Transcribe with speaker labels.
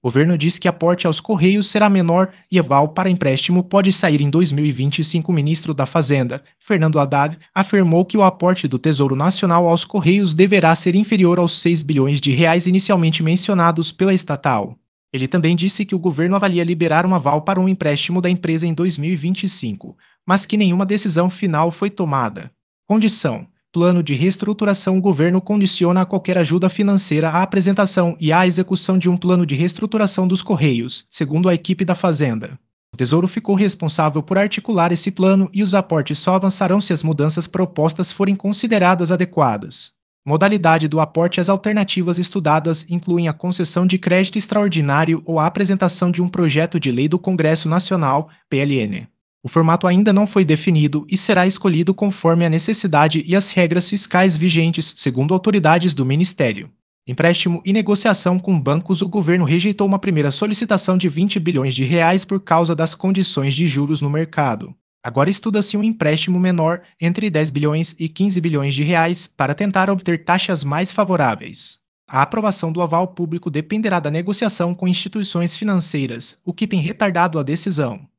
Speaker 1: O governo diz que aporte aos Correios será menor e aval para empréstimo pode sair em 2025. O ministro da Fazenda, Fernando Haddad, afirmou que o aporte do Tesouro Nacional aos Correios deverá ser inferior aos 6 bilhões de reais inicialmente mencionados pela estatal. Ele também disse que o governo avalia liberar um aval para um empréstimo da empresa em 2025, mas que nenhuma decisão final foi tomada. Condição: plano de reestruturação. O governo condiciona qualquer ajuda financeira à apresentação e à execução de um plano de reestruturação dos Correios, segundo a equipe da Fazenda. O Tesouro ficou responsável por articular esse plano e os aportes só avançarão se as mudanças propostas forem consideradas adequadas. Modalidade do aporte: as alternativas estudadas incluem a concessão de crédito extraordinário ou a apresentação de um projeto de lei do Congresso Nacional, PLN. O formato ainda não foi definido e será escolhido conforme a necessidade e as regras fiscais vigentes, segundo autoridades do Ministério. Empréstimo e negociação com bancos. O governo rejeitou uma primeira solicitação de 20 bilhões de reais por causa das condições de juros no mercado. Agora estuda-se um empréstimo menor, entre 10 bilhões e 15 bilhões de reais, para tentar obter taxas mais favoráveis. A aprovação do aval público dependerá da negociação com instituições financeiras, o que tem retardado a decisão.